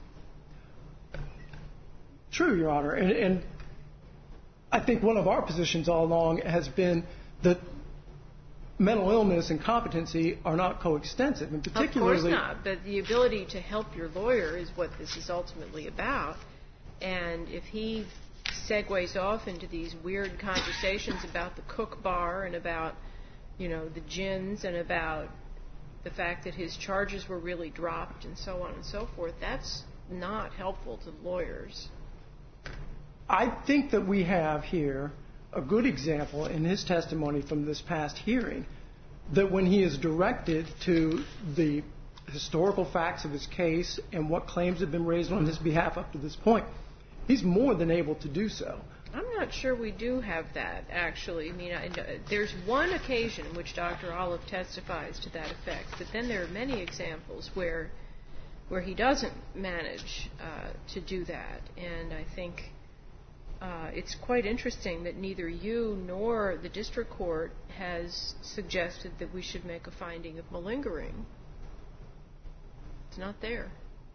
True, Your Honor. And, and I think one of our positions all along has been that mental illness and competency are not coextensive, and particularly... Of course not, but the ability to help your lawyer is what this is ultimately about. And if he segues off into these weird conversations about the Cook bar and about, you know, the gins and about the fact that his charges were really dropped and so on and so forth, that's not helpful to lawyers. I think that we have here a good example in his testimony from this past hearing that when he is directed to the historical facts of his case and what claims have been raised on his behalf up to this point, he's more than able to do so. I'm not sure we do have that, actually. I mean, I, there's one occasion in which Doctor Olive testifies to that effect, but then there are many examples where where he doesn't manage uh, to do that. And I think uh, it's quite interesting that neither you nor the district court has suggested that we should make a finding of malingering. It's not there.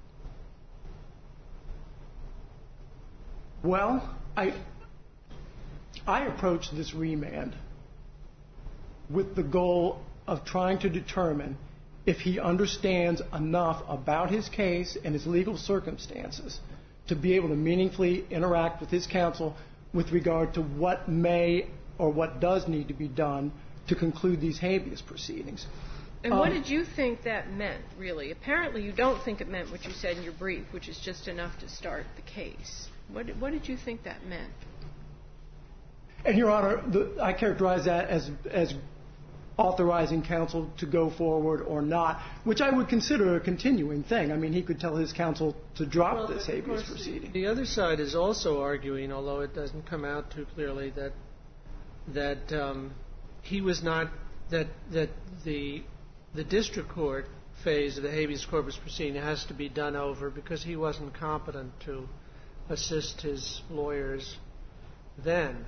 Well, I I approach this remand with the goal of trying to determine if he understands enough about his case and his legal circumstances to be able to meaningfully interact with his counsel with regard to what may or what does need to be done to conclude these habeas proceedings. And what did you think that meant, really? Apparently you don't think it meant what you said in your brief, which is just enough to start the case. What, what did you think that meant? And, Your Honor, the, I characterize that as, as authorizing counsel to go forward or not, which I would consider a continuing thing. I mean, he could tell his counsel to drop well, this habeas proceeding. The other side is also arguing, although it doesn't come out too clearly, that that um, he was not that that the the district court phase of the habeas corpus proceeding has to be done over because he wasn't competent to assist his lawyers then.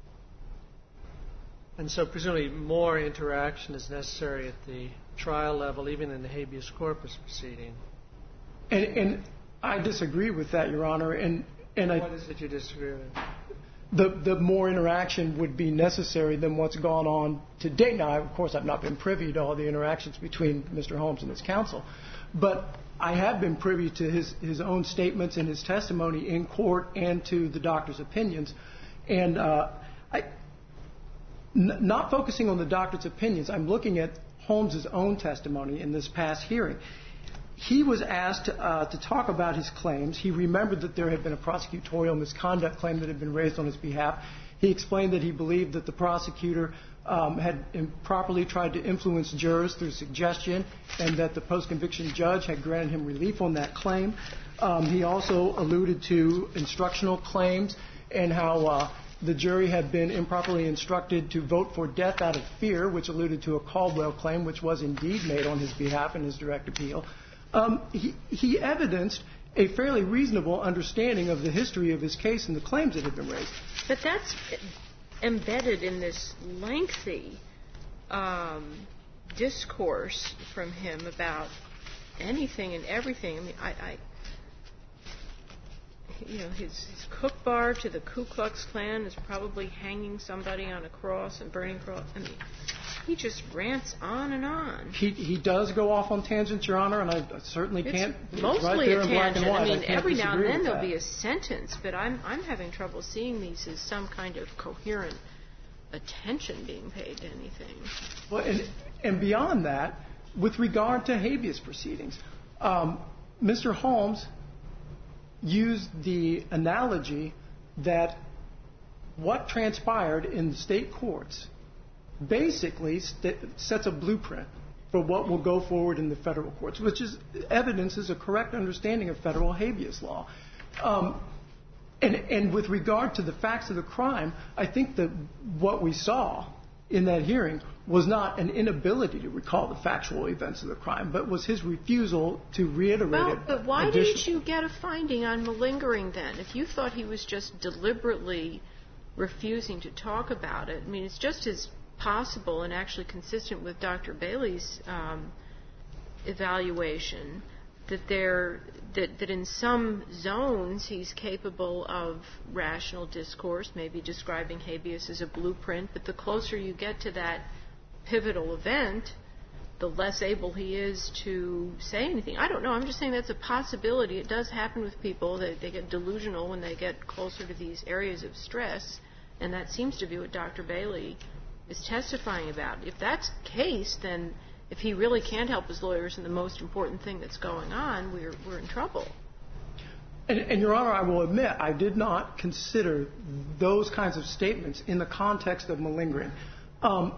And so presumably more interaction is necessary at the trial level, even in the habeas corpus proceeding. And, and I disagree with that, Your Honor. And, and what I, is it you disagree with? The, the more interaction would be necessary than what's gone on to date. Now, of course, I've not been privy to all the interactions between Mister Holmes and his counsel, but I have been privy to his, his own statements and his testimony in court and to the doctor's opinions. And uh, I... N- not focusing on the doctor's opinions, I'm looking at Holmes's own testimony in this past hearing. He was asked uh, to talk about his claims. He remembered that there had been a prosecutorial misconduct claim that had been raised on his behalf. He explained that he believed that the prosecutor um, had improperly tried to influence jurors through suggestion and that the post-conviction judge had granted him relief on that claim. Um, he also alluded to instructional claims and how uh, the jury had been improperly instructed to vote for death out of fear, which alluded to a Caldwell claim, which was indeed made on his behalf in his direct appeal. Um, he, he evidenced a fairly reasonable understanding of the history of his case and the claims that had been raised. But that's embedded in this lengthy um, discourse from him about anything and everything. I mean, I... I You know, his, his cook bar to the Ku Klux Klan is probably hanging somebody on a cross and burning cross. I mean, he just rants on and on. He he does go off on tangents, Your Honor, and I certainly it's can't. Mostly it's right there a in black tangent. and white. I mean, I every now and then there'll that. be a sentence, but I'm I'm having trouble seeing these as some kind of coherent attention being paid to anything. Well, and and beyond that, with regard to habeas proceedings, um, Mister Holmes used the analogy that what transpired in the state courts basically st- sets a blueprint for what will go forward in the federal courts, which is evidences a correct understanding of federal habeas law. Um, and, and with regard to the facts of the crime, I think that what we saw in that hearing was not an inability to recall the factual events of the crime, but was his refusal to reiterate well, it. But why didn't you get a finding on malingering then? If you thought he was just deliberately refusing to talk about it, I mean, it's just as possible and actually consistent with Doctor Bailey's um, evaluation that there that, that in some zones he's capable of rational discourse, maybe describing habeas as a blueprint, but the closer you get to that pivotal event, the less able he is to say anything. I don't know. I'm just saying that's a possibility. It does happen with people. They, they get delusional when they get closer to these areas of stress, and that seems to be what Doctor Bailey is testifying about. If that's the case, then if he really can't help his lawyers in the most important thing that's going on, we're we're in trouble. And, and, Your Honor, I will admit, I did not consider those kinds of statements in the context of malingering. Um,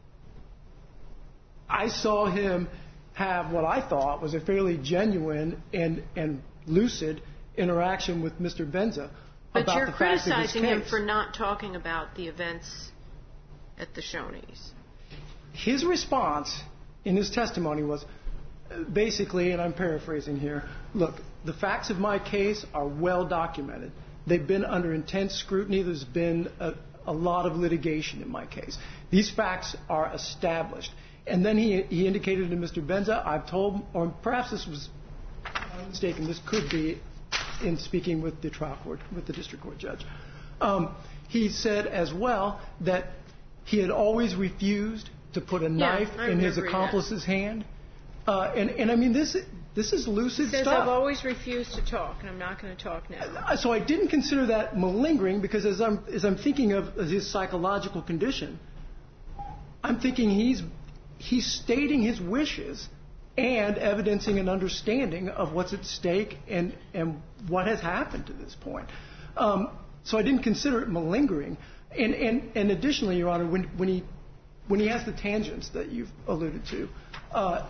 I saw him have what I thought was a fairly genuine and, and lucid interaction with Mister Benza but about you're the facts of his criticizing case. him for not talking about the events at the Shoney's. His response in his testimony was basically, and I'm paraphrasing here, look, the facts of my case are well documented. They've been under intense scrutiny. There's been a, a lot of litigation in my case. These facts are established. And then he, he indicated to Mister Benza, I've told, or perhaps this was, if I'm mistaken, this could be in speaking with the trial court, with the district court judge. Um, he said as well that he had always refused to put a knife yeah, in his accomplice's that. hand. Uh, and, and I mean, this this is lucid he says, stuff. I've always refused to talk, and I'm not going to talk now. So I didn't consider that malingering because as I'm as I'm thinking of his psychological condition, I'm thinking he's he's stating his wishes and evidencing an understanding of what's at stake and and what has happened to this point. Um, so I didn't consider it malingering. And and and additionally, Your Honor, when when he when he has the tangents that you've alluded to. Uh,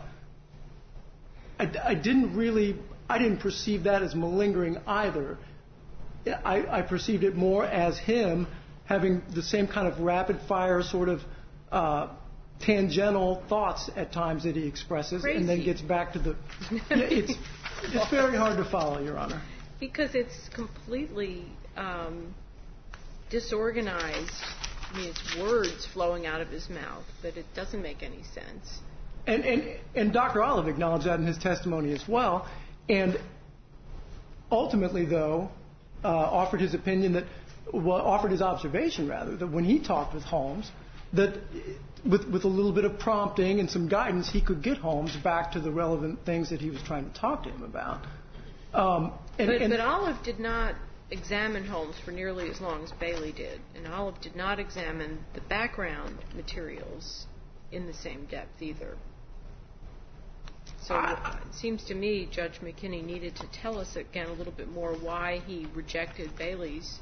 I, I didn't really, I didn't perceive that as malingering either. I, I perceived it more as him having the same kind of rapid fire sort of uh, tangential thoughts at times that he expresses Crazy. and then gets back to the, yeah, it's, it's very hard to follow, Your Honor. Because it's completely um, disorganized. I mean, it's words flowing out of his mouth, but it doesn't make any sense. And, and, and Doctor Olive acknowledged that in his testimony as well. And ultimately, though, uh, offered his opinion that, well, offered his observation, rather, that when he talked with Holmes, that with, with a little bit of prompting and some guidance, he could get Holmes back to the relevant things that he was trying to talk to him about. Um, and, but, and, but Olive did not examine Holmes for nearly as long as Bailey did. And Olive did not examine the background materials in the same depth either. So uh, it seems to me Judge McKinney needed to tell us again a little bit more why he rejected Bailey's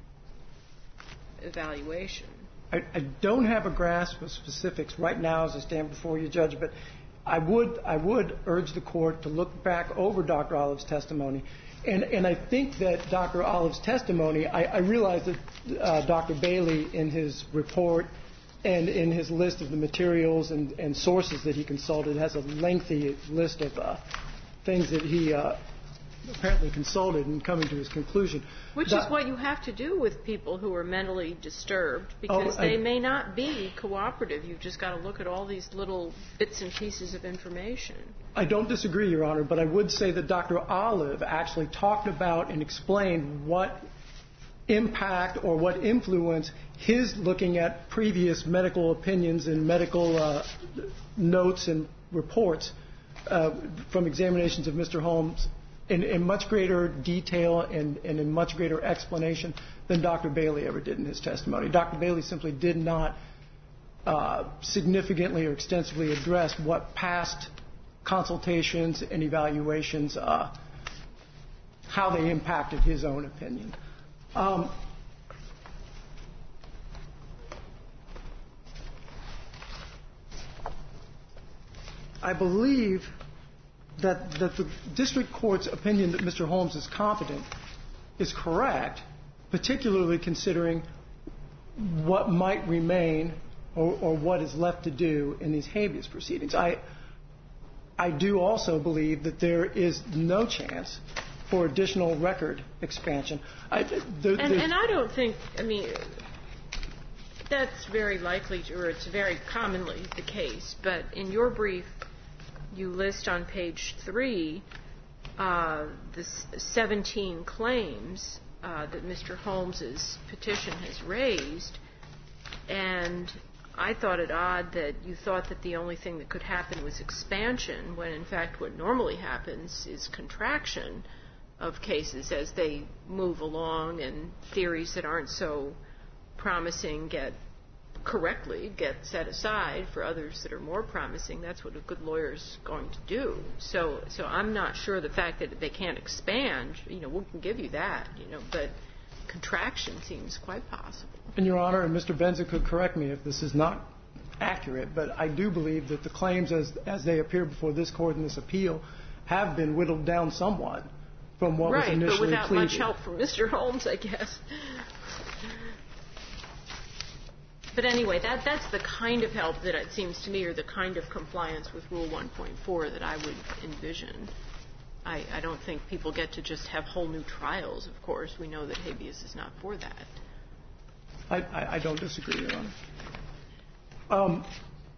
evaluation. I, I don't have a grasp of specifics right now as I stand before you, Judge, but I would I would urge the court to look back over Doctor Olive's testimony. And, and I think that Doctor Olive's testimony, I, I realize that uh, Doctor Bailey in his report and in his list of the materials and, and sources that he consulted has a lengthy list of uh, things that he uh, apparently consulted in coming to his conclusion. Which that, is what you have to do with people who are mentally disturbed, because oh, they I, may not be cooperative. You've just got to look at all these little bits and pieces of information. I don't disagree, Your Honor, but I would say that Doctor Olive actually talked about and explained what impact or what influence his looking at previous medical opinions and medical uh, notes and reports uh, from examinations of Mister Holmes in, in much greater detail and, and in much greater explanation than Doctor Bailey ever did in his testimony. Doctor Bailey simply did not uh, significantly or extensively address what past consultations and evaluations, uh, how they impacted his own opinion. Um, I believe that, that the district court's opinion that Mister Holmes is competent is correct, particularly considering what might remain or, or what is left to do in these habeas proceedings. I, I do also believe that there is no chance for additional record expansion. I, the, and, and I don't think, I mean, that's very likely, to, or it's very commonly the case, but in your brief, you list on page three uh, the seventeen claims uh, that Mister Holmes's petition has raised, and I thought it odd that you thought that the only thing that could happen was expansion, when in fact what normally happens is contraction of cases as they move along and theories that aren't so promising get correctly get set aside for others that are more promising. That's what a good lawyer is going to do. So, so I'm not sure the fact that they can't expand, you know, we can give you that, you know, but contraction seems quite possible. And, Your Honor, and Mister Benza could correct me if this is not accurate, but I do believe that the claims as, as they appear before this Court in this appeal have been whittled down somewhat from what right, was initially but without pleaded. much help from Mister Holmes, I guess. But anyway, that, that's the kind of help that it seems to me, or the kind of compliance with Rule one point four that I would envision. I, I don't think people get to just have whole new trials, of course. We know that habeas is not for that. I, I, I don't disagree, Your Honor. Um,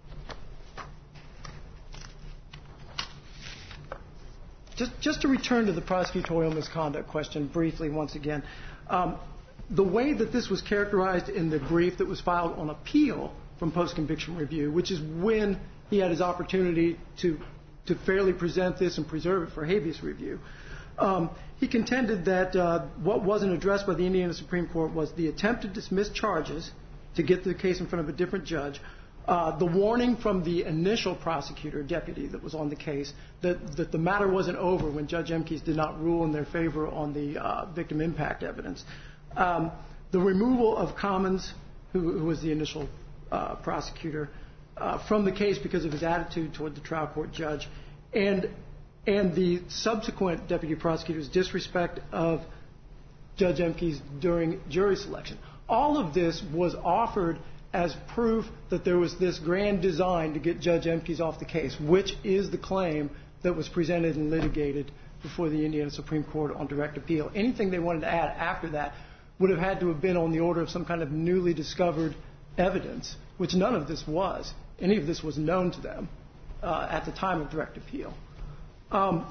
just, just to return to the prosecutorial misconduct question briefly once again, um, the way that this was characterized in the brief that was filed on appeal from post-conviction review, which is when he had his opportunity to, to fairly present this and preserve it for habeas review, um, he contended that uh, what wasn't addressed by the Indiana Supreme Court was the attempt to dismiss charges to get the case in front of a different judge, uh, the warning from the initial prosecutor deputy that was on the case that, that the matter wasn't over when Judge Emkes did not rule in their favor on the uh, victim impact evidence, um, the removal of Commons, who, who was the initial uh, prosecutor, uh, from the case because of his attitude toward the trial court judge, and and the subsequent deputy prosecutor's disrespect of Judge Emkes during jury selection. All of this was offered as proof that there was this grand design to get Judge Emkes off the case, which is the claim that was presented and litigated before the Indiana Supreme Court on direct appeal. Anything they wanted to add after that would have had to have been on the order of some kind of newly discovered evidence, which none of this was. Any of this was known to them uh, at the time of direct appeal. Um,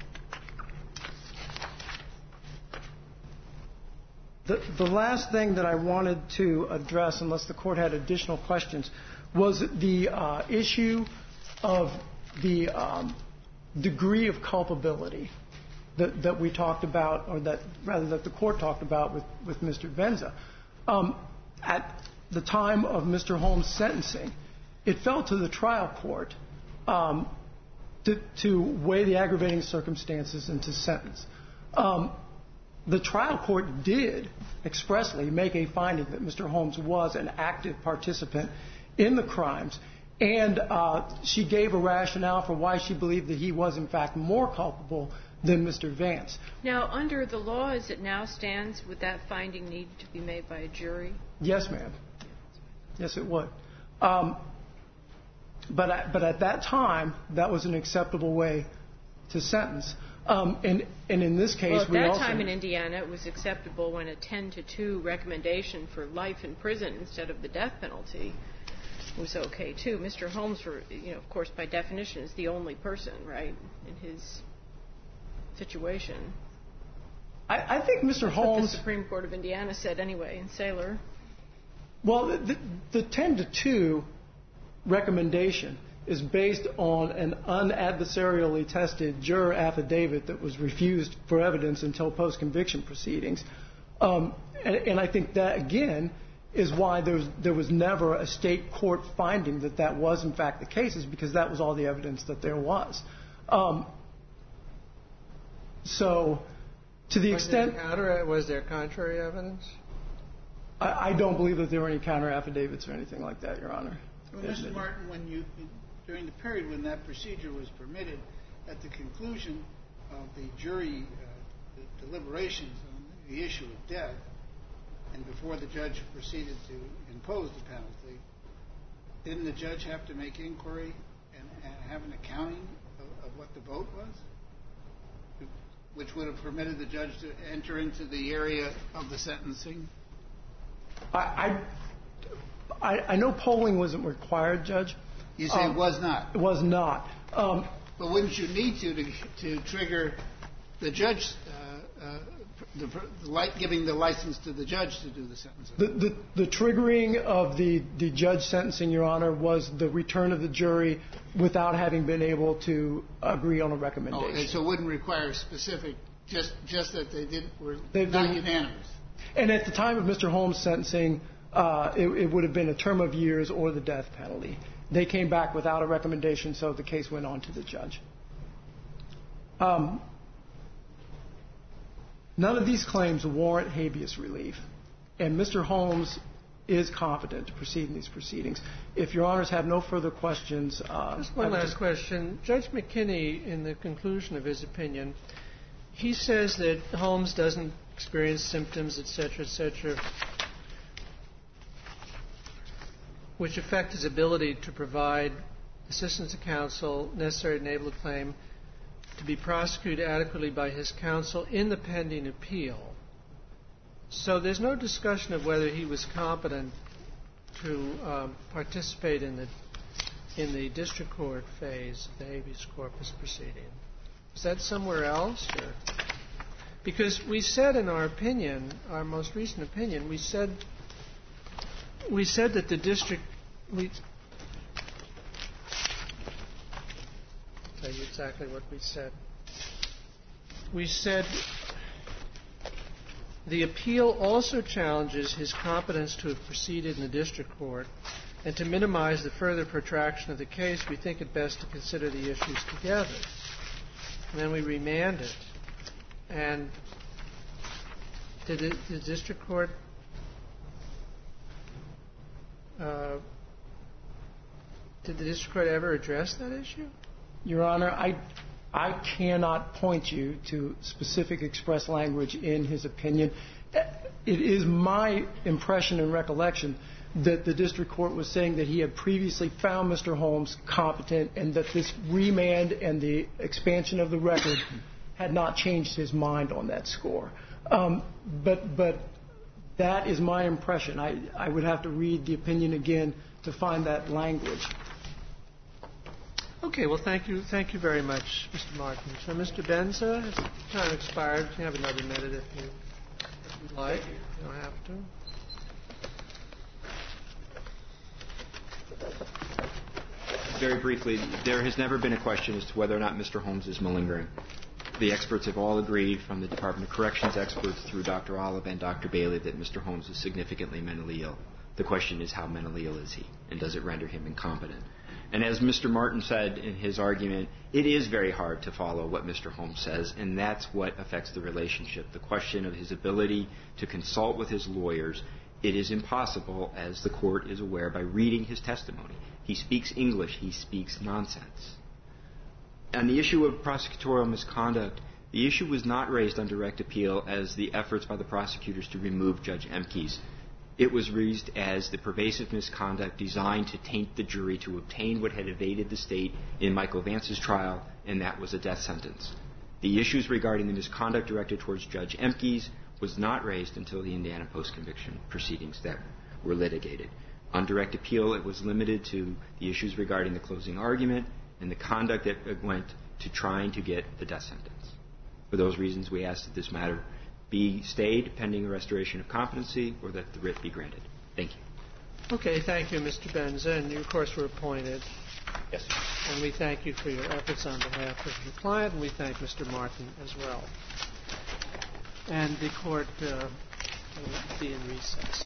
the, the last thing that I wanted to address, unless the Court had additional questions, was the uh, issue of the um, degree of culpability that, that we talked about, or that rather that the Court talked about with, with Mister Benza. Um, at the time of Mister Holmes' sentencing, it fell to the trial court um, to, to weigh the aggravating circumstances and to sentence. Um, the trial court did expressly make a finding that Mister Holmes was an active participant in the crimes, and uh, she gave a rationale for why she believed that he was, in fact, more culpable than Mister Vance. Now, under the law as it now stands, would that finding need to be made by a jury? Yes, ma'am. Yes, it would. Um, but, at, but at that time, that was an acceptable way to sentence. Um, and, and in this case, well, at we that also time in Indiana, it was acceptable when a ten to two recommendation for life in prison instead of the death penalty was okay too. Mister Holmes, for, you know, of course, by definition, is the only person, right, in his situation. I, I think Mister Holmes. The Supreme Court of Indiana said anyway in Saylor. Well, the, the ten to two recommendation is based on an unadversarially tested juror affidavit that was refused for evidence until post-conviction proceedings. Um, and, and I think that, again, is why there was, there was never a state court finding that that was, in fact, the case, is because that was all the evidence that there was. Um, so, to the was extent... There counter, was there contrary evidence? I, I don't believe that there were any counter affidavits or anything like that, Your Honor. Well, Mister Martin, when you, during the period when that procedure was permitted, at the conclusion of the jury uh, the deliberations on the issue of death, and before the judge proceeded to impose the penalty, didn't the judge have to make inquiry and, and have an accounting of, of what the vote was, which would have permitted the judge to enter into the area of the sentencing? I, I, I know polling wasn't required, Judge. You say um, it was not? It was not. Um, but wouldn't you need to to, to trigger the judge, uh, uh, the, the light, giving the license to the judge to do the sentencing? The, the, the triggering of the, the judge sentencing, Your Honor, was the return of the jury without having been able to agree on a recommendation. Oh, and so it wouldn't require specific, just just that they didn't were they, not they, unanimous. And at the time of Mister Holmes' sentencing, uh, it, it would have been a term of years or the death penalty. They came back without a recommendation, so the case went on to the judge. Um, none of these claims warrant habeas relief, and Mister Holmes is competent to proceed in these proceedings. If Your Honors have no further questions... Uh, Just one last just... question. Judge McKinney, in the conclusion of his opinion, he says that Holmes doesn't experience symptoms, et cetera, et cetera, which affect his ability to provide assistance to counsel necessary to enable the claim to be prosecuted adequately by his counsel in the pending appeal. So there's no discussion of whether he was competent to um, participate in the in the district court phase of the habeas corpus proceeding. Is that somewhere else? Or? Because we said in our opinion, our most recent opinion, we said we said that the district we I'll tell you exactly what we said. We said the appeal also challenges his competence to have proceeded in the district court, and to minimize the further protraction of the case, we think it best to consider the issues together. And then we remanded. And did the, the district court uh, did the district court ever address that issue? Your Honor, I I cannot point you to specific express language in his opinion. It is my impression and recollection that the district court was saying that he had previously found Mister Holmes competent and that this remand and the expansion of the record had not changed his mind on that score. Um, but, but that is my impression. I, I would have to read the opinion again to find that language. Okay, well, thank you, thank you very much, Mister Martin. So, Mister Benza, has time expired? You have another minute if you if you'd like. You don't have to. Very briefly, there has never been a question as to whether or not Mister Holmes is malingering. The experts have all agreed, from the Department of Corrections experts through Doctor Olive and Doctor Bailey, that Mister Holmes is significantly mentally ill. The question is, how mentally ill is he, and does it render him incompetent? And as Mister Martin said in his argument, it is very hard to follow what Mister Holmes says, and that's what affects the relationship. The question of his ability to consult with his lawyers, it is impossible, as the court is aware, by reading his testimony. He speaks English. He speaks nonsense. On the issue of prosecutorial misconduct, the issue was not raised on direct appeal as the efforts by the prosecutors to remove Judge Emkes. It was raised as the pervasive misconduct designed to taint the jury to obtain what had evaded the state in Michael Vance's trial, and that was a death sentence. The issues regarding the misconduct directed towards Judge Emkes was not raised until the Indiana post-conviction proceedings that were litigated. On direct appeal, it was limited to the issues regarding the closing argument and the conduct that went to trying to get the death sentence. For those reasons, we ask that this matter be stayed pending the restoration of competency, or that the writ be granted. Thank you. Okay, thank you, Mister Benza, and you, of course, were appointed. Yes, sir. And we thank you for your efforts on behalf of your client, and we thank Mister Martin as well. And the court uh, will be in recess.